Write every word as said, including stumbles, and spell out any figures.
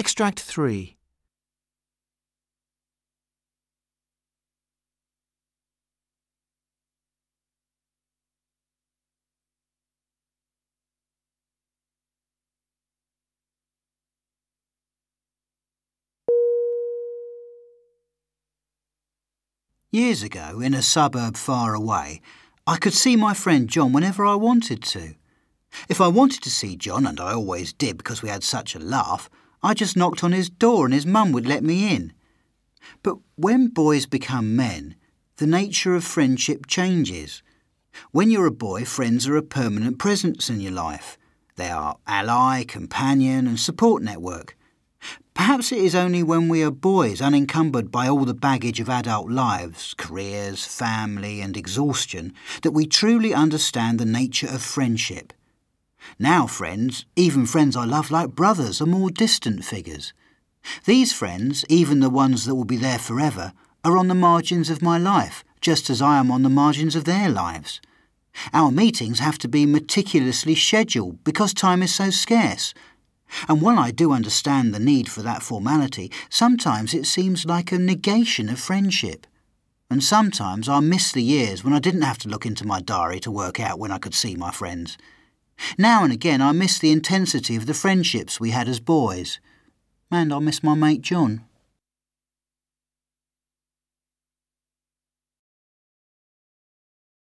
Extract three. Years ago, in a suburb far away, I could see my friend John whenever I wanted to. If I wanted to see John, and I always did because we had such a laugh, I just knocked on his door and his mum would let me in. But when boys become men, the nature of friendship changes. When you're a boy, friends are a permanent presence in your life. They are ally, companion and support network. Perhaps it is only when we are boys, unencumbered by all the baggage of adult lives, careers, family and exhaustion, that we truly understand the nature of friendship. Now friends, even friends I love like brothers, are more distant figures. These friends, even the ones that will be there forever, are on the margins of my life, just as I am on the margins of their lives. Our meetings have to be meticulously scheduled because time is so scarce. And while I do understand the need for that formality, sometimes it seems like a negation of friendship. And sometimes I miss the years when I didn't have to look into my diary to work out when I could see my friends. Now and again I miss the intensity of the friendships we had as boys. And I miss my mate John.